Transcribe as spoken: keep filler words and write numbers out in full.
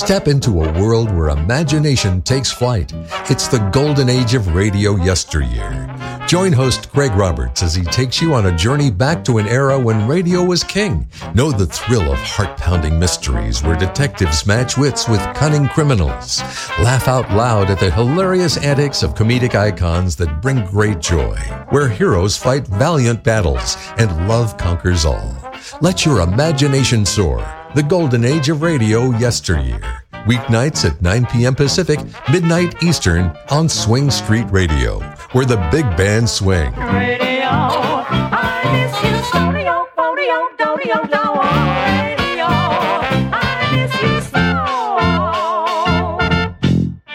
Step into a world where imagination takes flight. It's the golden age of radio yesteryear. Join host Greg Roberts as he takes you on a journey back to an era when radio was king. Know the thrill of heart-pounding mysteries where detectives match wits with cunning criminals. Laugh out loud at the hilarious antics of comedic icons that bring great joy. Where heroes fight valiant battles and love conquers all. Let your imagination soar. The golden age of radio yesteryear. Weeknights at nine p.m. Pacific, midnight Eastern on Swing Street Radio, where the big band swing. Radio, I miss you, Sonio, Bonio, Donio,